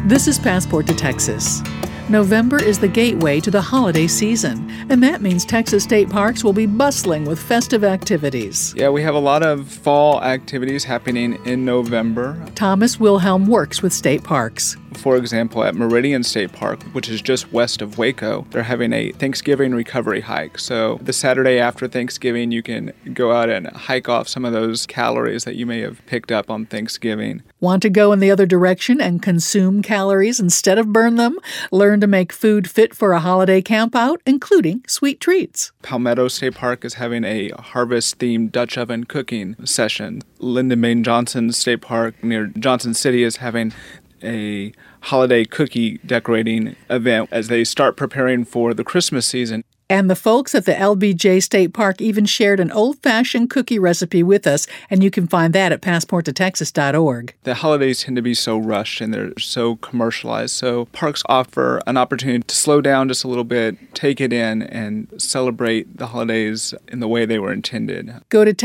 This is Passport to Texas. November is the gateway to the holiday season, and that means Texas state parks will be bustling with festive activities. Yeah, we have a lot of fall activities happening in November. Thomas Wilhelm works with state parks. For example, at Meridian State Park, which is just west of Waco, they're having a Thanksgiving recovery hike. So the Saturday after Thanksgiving, you can go out and hike off some of those calories that you may have picked up on Thanksgiving. Want to go in the other direction and consume calories instead of burn them? Learn to make food fit for a holiday campout, including sweet treats. Palmetto State Park is having a harvest-themed Dutch oven cooking session. Lyndon Baines Johnson State Park near Johnson City is having a holiday cookie decorating event as they start preparing for the Christmas season. And the folks at the LBJ State Park even shared an old-fashioned cookie recipe with us, and you can find that at passporttotexas.org. The holidays tend to be so rushed and they're so commercialized, so parks offer an opportunity to slow down just a little bit, take it in, and celebrate the holidays in the way they were intended. Go to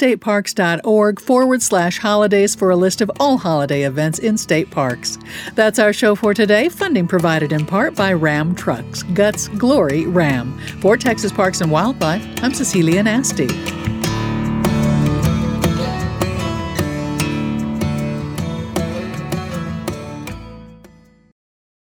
texasstateparks.org/holidays for a list of all holiday events in state parks. That's our show for today, funding provided in part by Ram Trucks. Guts, Glory, Ram. For Texas Parks and Wildlife, I'm Cecilia Nasty.